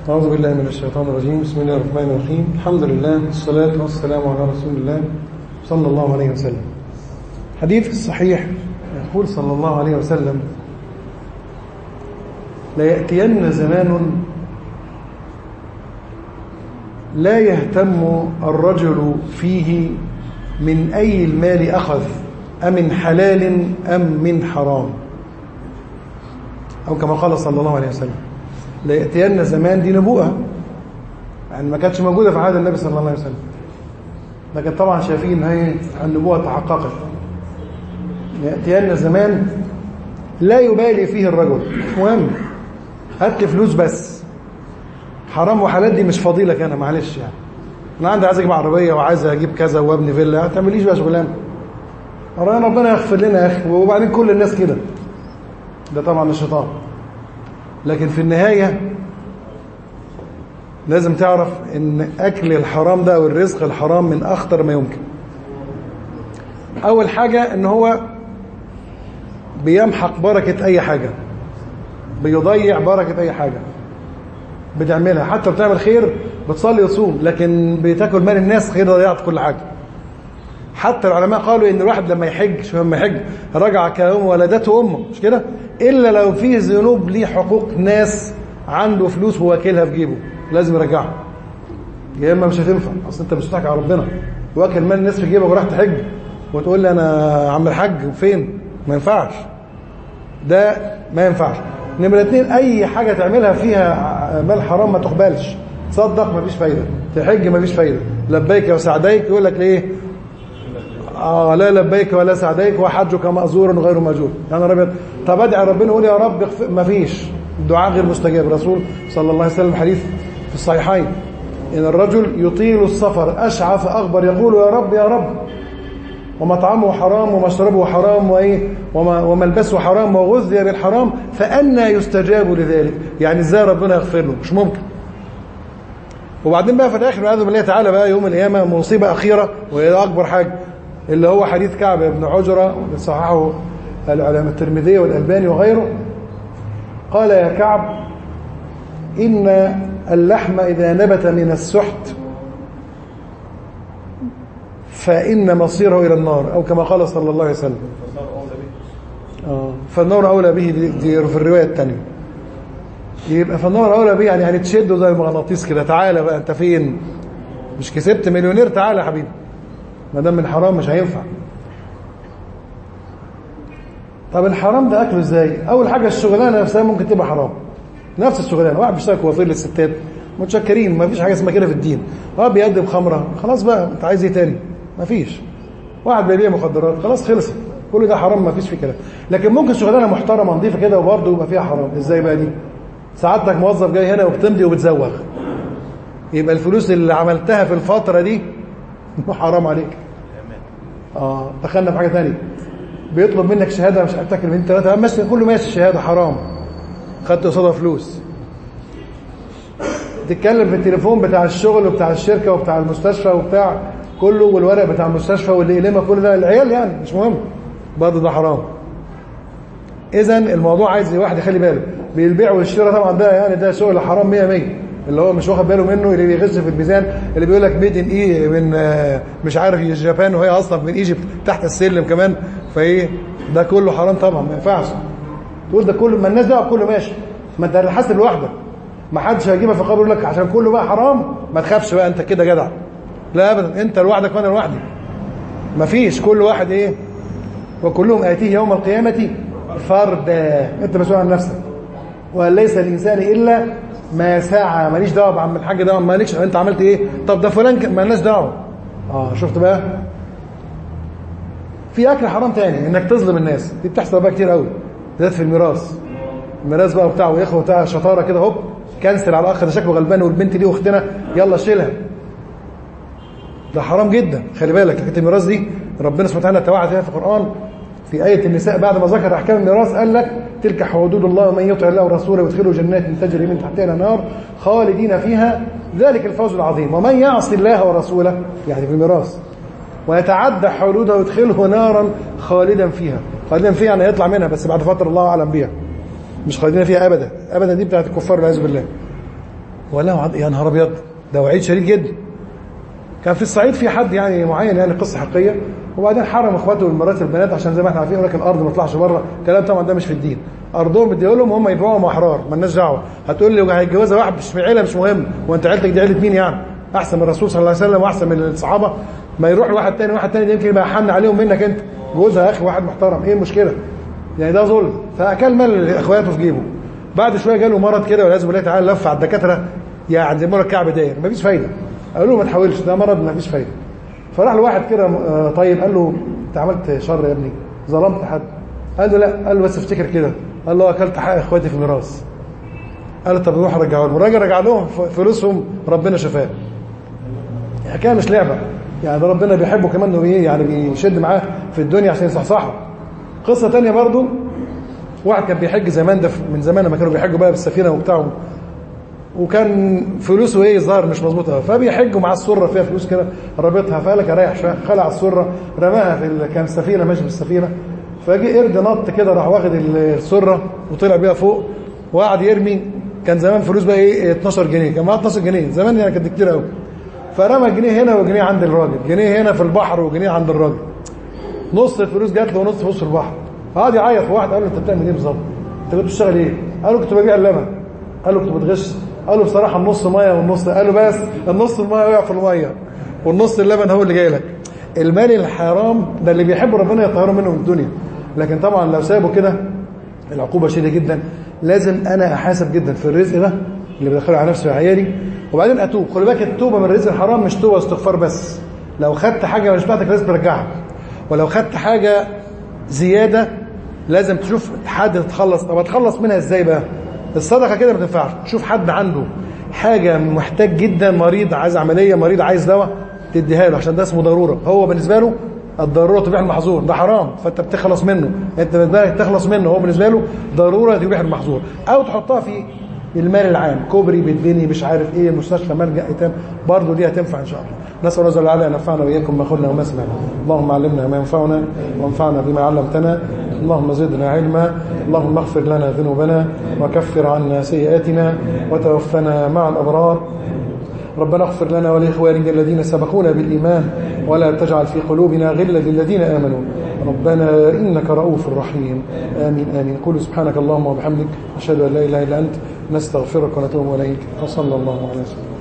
أعوذ بالله من الشيطان الرجيم. بسم الله الرحمن الرحيم. الحمد لله والصلاة والسلام على رسول الله صلى الله عليه وسلم. حديث الصحيح يقول صلى الله عليه وسلم: ليأتين زمان لا يهتم الرجل فيه من أي المال أخذ أمن حلال أم من حرام، أو كما قال صلى الله عليه وسلم. ليأتين زمان دي نبوءة، يعني ما كانتش موجودة في عهد النبي صلى الله عليه وسلم، لكن طبعا شايفين هي النبوة تحققت. ليأتين زمان لا يبالي فيه الرجل، مهم هات لي فلوس بس، حرام وحلال دي مش فضيلك أنا، معلش يعني أنا عندي عايز أجيب عربية وعايز أجيب كذا وابني فيلا، ما تعمليش بقى شغلانة، ربنا يغفر لنا يا أخي. وبعدين كل الناس كده، ده طبعا الشيطان. لكن في النهاية لازم تعرف ان اكل الحرام ده او الرزق الحرام من اخطر ما يمكن. اول حاجة ان هو بيمحق بركة اي حاجة، بيضيع بركة اي حاجة بتعملها. حتى بتعمل خير، بتصلي وتصوم، لكن بتاكل مال الناس، خير ضيعت كل حاجة. حتى العلماء قالوا ان الواحد لما يحج رجع كيوم ولدته امه، مش كده؟ الا لو فيه ذنوب ليه حقوق ناس، عنده فلوس وواكلها في جيبه لازم يرجعها، يا اما مش هتنفع. اصل انت مش بتضحك على ربنا، واكل مال الناس في جيبك وراح تحج وتقول لي انا عم الحج فين؟ ما ينفعش، ده ما ينفعش. نمرة 2، اي حاجة تعملها فيها مال حرام ما تقبلش. تصدق مفيش فايدة، تحج مفيش فايدة، لبيك وسعديك يقول لك ليه؟ لا لبيك ولا سعديك وحجك مأزور غير مأجور. يعني ربي، طب ادعي ربنا يقول يا رب مفيش، الدعاء غير مستجاب. الرسول صلى الله عليه وسلم حديث في الصحيحين ان الرجل يطيل السفر اشعث اغبر يقول يا رب يا رب، ومطعمه حرام ومشربه حرام وملبسه حرام وغذي بالحرام، فأنى يستجاب لذلك؟ يعني ازاي ربنا يغفر له؟ مش ممكن. وبعدين بقى في الاخر والعياذ بالله تعالى بقى يوم القيامه مصيبه اخيره، وهي اكبر حاجه، اللي هو حديث كعب بن عجرة صححه العلامة الترمذي والألباني وغيره. قال يا كعب: إن اللحم إذا نبت من السحت فإن مصيره إلى النار، أو كما قال صلى الله عليه وسلم. فالنار أولى به، دي في الرواية الثانية. يبقى فالنار أولى به يعني تشده زي المغناطيس كده، تعالى بقى أنت فين؟ مش كسبت مليونير، تعالى يا حبيبي، ما دام من حرام مش هينفع. طب الحرام ده اكله ازاي؟ اول حاجه الشغلانه نفسها ممكن تبقى حرام، نفس الشغلانه. واحد بيشتغل كوافير للستات، متشكرين، ما فيش حاجه اسمها كده في الدين. بيقدم خمره، خلاص بقى انت عايز ايه تاني؟ ما فيش. واحد بيبيع مخدرات، خلاص خلصت، كل ده حرام، ما فيش فيه كلام. لكن ممكن شغلانه محترمه نظيفه كده وبرضه يبقى فيها حرام. ازاي بقى دي؟ سعادتك موظف جاي هنا وبتمضي وبتزوغ، يبقى الفلوس اللي عملتها في الفتره دي حرام عليك. دخلنا في حاجه ثانيه، بيطلب منك شهاده مش هتاكل من 3 ماشي، كله ماشي، شهاده حرام، خدت قصادها فلوس. تتكلم في التليفون بتاع الشغل وبتاع الشركه وبتاع المستشفى وبتاع كله، والورق بتاع المستشفى واللي يلمه كل ده العيال، يعني مش مهم، برضه ده حرام. اذا الموضوع عايز واحد يخلي باله. بالبيع والشراء طبعا ده يعني ده شغل حرام 100%. اللي هو مش واخد باله منه، اللي بيغش في الميزان، اللي بيقول لك ميد ان ايه من مش عارف اليابان وهي اصلا من ايجيبت تحت السلم كمان، فايه ده كله حرام طبعا، ما ينفعش تقول ده كله. ما الناس ده كله ماشي، ما انت حاسب لوحدك، ما حدش هيجيبها في القبر يقول لك عشان كله بقى حرام ما تخافش بقى انت كده جدع. لا ابدا، انت لوحدك وانا لوحدي، ما فيش، كل واحد ايه، وكلهم اتيه يوم القيامه فردا. انت مسؤول عن نفسك، وليس الانسان الا ما سعى. ماليش دعوه بعم الحاج ده، مالكش انت عملت ايه، طب ده فلان مالناش دعوه. شفت بقى؟ في اكل حرام تاني، انك تظلم الناس، دي بتحصل بقى كتير قوي، بالذات في الميراث بقى بتاعه واخوه بتاع شطاره كده، هوب كنسل على الاخ ده شكله غلبان والبنت دي اختنا يلا شيلها. ده حرام جدا، خلي بالك. حكايه الميراث دي ربنا سبحانه وتعالى توعد فيها في القران في آية النساء، بعد ما ذكر أحكام الميراث قال لك: تلك حدود الله ومن يطع الله ورسوله يدخله جنات تجري من تحتها الأنهار خالدين فيها ذلك الفوز العظيم، ومن يعص الله ورسوله، يعني في الميراث، ويتعدى حدوده يدخله نارا خالدا فيها. خالدا فيها يعني يطلع منها بس بعد فترة الله أعلم بيها، مش خالدين فيها أبدا. أبدا دي بتاعت الكفار والعياذ بالله. ولا يا نهار ابيض، ده وعيد شديد جدا. كان في الصعيد في حد يعني معين، يعني قصه حقيقيه، وبعدين حرم اخواته والمرات البنات عشان زي ما احنا عارفين يقول لك الارض ما تطلعش بره. الكلام طبعا ده مش في الدين. ارضهم بديوا لهم هم يبيعوهم احرار، مالناش دعوه. هتقول لي هيتجوزها واحد مش في عيله، مش مهم، وانت عيلتك دي عيله مين يعني؟ احسن من الرسول صلى الله عليه وسلم واحسن من الصحابه. ما يروح لواحد تاني، واحد تاني يمكن يبقى حن عليهم منك انت. جوزها يا اخي واحد محترم، ايه المشكله؟ يعني ده ظلم. فاكل مال اخواته في جيبه. بعد شويه جاله مرض كده والعياذ بالله تعالى، لف على الدكاتره يعني زي ما بيقولوا الكعب داير، مفيش فايده. قالوا له ما تحاولش، ده مرض مفيش فايده. فراح لواحد كده طيب، قال له انت عملت شر يا ابني، ظلمت حد؟ قال له لا. قال له بس افتكر كده. قال له اكلت حق اخواتي في الميراث. قال له طب روح رجعوا لهم. الراجل رجع لهم فلوسهم، ربنا شفاه. الحكايه مش لعبه يعني، ده ربنا بيحبه كمان انه ايه يعني، بيشد معاه في الدنيا عشان يصحصحه. قصه ثانيه برضو، واحد كان بيحج زمان، ده من زمان لما كانوا بيحجوا بقى بالسفينه وبتاعهم، وكان فلوسه ايه ظهر مش مظبوطه، فبيحجوا مع السره فيها فلوس كده رابطها، فقال لك اريح شويه، خلع السره رماها في كان السفينه ماشي في السفينه، فجي قرد نط كده راح واخد السره وطلع بيها فوق وقعد يرمي. كان زمان فلوس بقى ايه 12 جنيه، كان معاه 12 جنيه زمان يعني، كانت كتير قوي. فرمى جنيه هنا وجنيه عند الراجل، جنيه هنا في البحر وجنيه عند الراجل. نص الفلوس جات له ونص في وسط البحر. قعد يعيط. واحد قال له انت بتعمل ايه بالظبط؟ انت كنت بتشتغل ايه؟ قال له كنت ببيع اللبن. قال له كنت بتغش؟ قال له بصراحه النص ميه والنص. قال له بس النص الميه وقع في الميه والنص اللبن هو اللي جاي لك. المال الحرام ده اللي بيحب ربنا يطهره منه من الدنيا، لكن طبعا لو سابه كده العقوبه شديده جدا. لازم انا احاسب جدا في الرزق ده اللي بدخله على نفسي وعيالي، وبعدين اتوب. خلي بالك التوبه من الرزق الحرام مش توبه استغفار بس. لو خدت حاجه مش بتاعتك لازم ترجعها، ولو خدت حاجه زياده لازم تشوف حد تتخلص. طب اتخلص منها ازاي بقى؟ الصدقه كده ما تنفعش. تشوف حد عنده حاجه محتاج جدا، مريض عايز عمليه، مريض عايز دواء، تديها له عشان ده اسمه ضروره. هو بالنسبه له الضروره تبيح المحظور، ده حرام فانت بتخلص منه، انت بالنسبه لك تخلص منه، هو بالنسبه له ضروره تبيح المحظور. او تحطها في المال العام، كوبري بتبني مش عارف ايه، مستشفى، ملجأ ايتام، برضه دي هتنفع ان شاء الله. نسأل الله جل وعلا ان ينفعنا واياكم ما قلنا وما سمعنا. اللهم علمنا ما ينفعنا وانفعنا بما علمتنا. اللهم زدنا علما. اللهم اغفر لنا ذنوبنا وكفر عنا سيئاتنا وتوفنا مع الابرار. ربنا اغفر لنا ولإخواننا الذين سبقونا بالإيمان ولا تجعل في قلوبنا غلا للذين آمنوا ربنا إنك رؤوف رحيم. آمين آمين. قولوا سبحانك اللهم وبحمدك، أشهد أن لا إله إلا أنت، نستغفرك ونتوب إليك. وصلى الله عليه وسلم.